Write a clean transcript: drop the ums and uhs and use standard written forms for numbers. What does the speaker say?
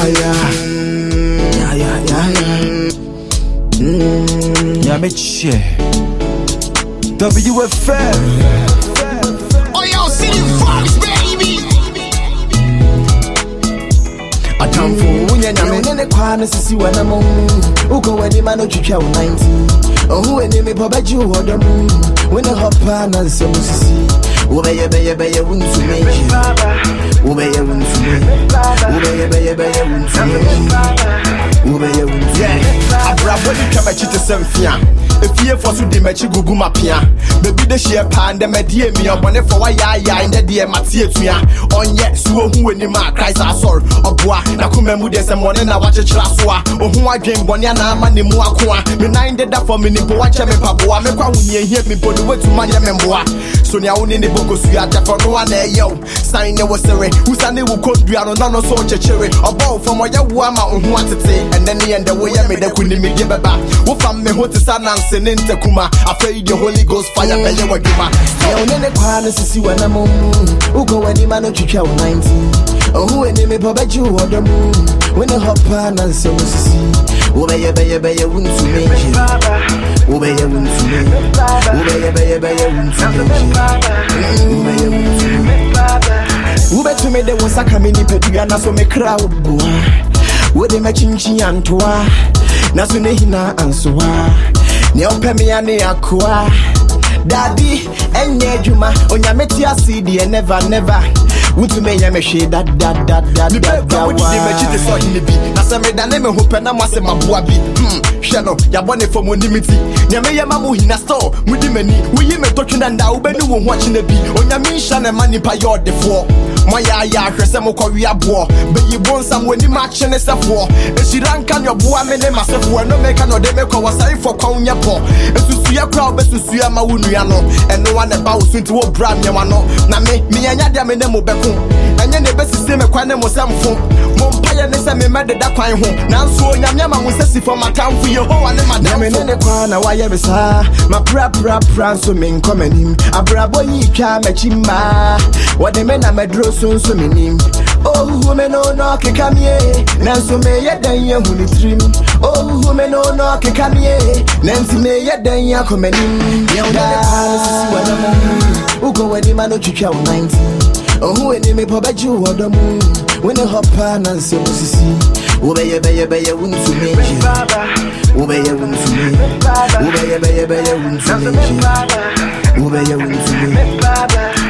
Yeah, bitch. WFM. Oh, yo, City Fox, baby. I come for when you're in a corner to see what I'm on. Who go any man to chill 90? Oh, who any me Papa Jew or the moon? When a hop pan and some see. Obey, wouldn't to make you. Obey, wouldn't to make. Obey, wouldn't to make. Obey, wouldn't to make. I brought what you come at you to some fear. If you for to dimach you go my pia. Baby the share pan, the media me up on it for why I in the dear Matia to ya. On yet, so who in the mark cries are sorry. Or bois, now come and with some morning I watch a traswa. Or who I drink Bonyana Mani Muakua. Me nine did that for me, watch me Pabua. Me kwa when you hear me put the way to my memboa. So now in the book, so you are for no one yo. Sign the was sorry. Who's a new code be on no so cherry. Or bow from what you want to say. And then the end the way I made the queen me give a back. Who from me what is an answer in Tekuma. I pray the Holy Ghost fire by your wagima. I own the corner to see when I'm on. Who go any man to chill 90? Oh, who any me Papa Jew or the moon? When a hop pan and some see. Obey, wouldn't to make you. Obey, wouldn't to make. Obey, wouldn't to make. Obey, wouldn't to make. Ube to me, there was a coming in Petriana, so me crowd. Would they match in Chiantua? Nasunehina and so on. Neopemi aqua. Daddy, and Yajuma, on your metia CD and never. Would you make a shade that. Would you make it so in the bee? As I made a name of Hopena was a mabuabi. Shano, Yabone for Monimiti. Yamaya Mamu in a store, Mudimeni, we may talking and now, but you won't watching the bee. On your mission and money by your default. My ya, Cresemo Korea boy, but you want some when you match and a stuff war. And she rank on your boy, and myself were no make no demico was sorry for Konya Po. And to see a crowd, but to see a Mauniano, and no one about soon to a brand Yamano. Now me and Yadamemo Beku, and then the best system of Quantum was some phone. Mompire Nessa me mad at that pine home. Now so Yama was a for my town for your whole and my name in the corner. Why ever saw my prap so mean coming him. A brabo ye can match him. What the men are my draw soon so many. Oh, women no come here. Nancy may yet then you who trim. Oh, women no come here. Nancy may yet then you come in. Who go any man to chill 90? Oh, who any me Papa Jew or the moon? When a hop pan and some see. Obey, wouldn't to make you. Obey, wouldn't to make. Obey, wouldn't to make. Obey, wouldn't to make.